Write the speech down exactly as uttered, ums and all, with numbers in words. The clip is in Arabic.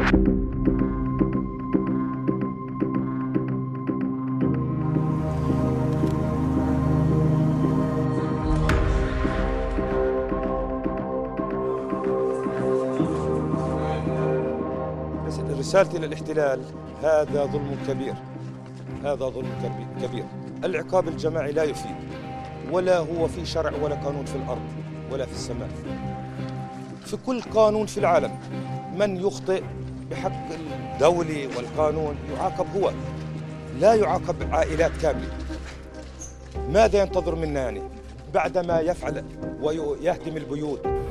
رسالتي للاحتلال: هذا ظلم كبير، هذا ظلم كبير. العقاب الجماعي لا يفيد، ولا هو في شرع ولا قانون في الأرض ولا في السماء. في كل قانون في العالم من يخطئ بحق الدولي والقانون يعاقب هو، لا يعاقب عائلات كاملة. ماذا ينتظر منا يعني بعدما يفعل ويهدم البيوت؟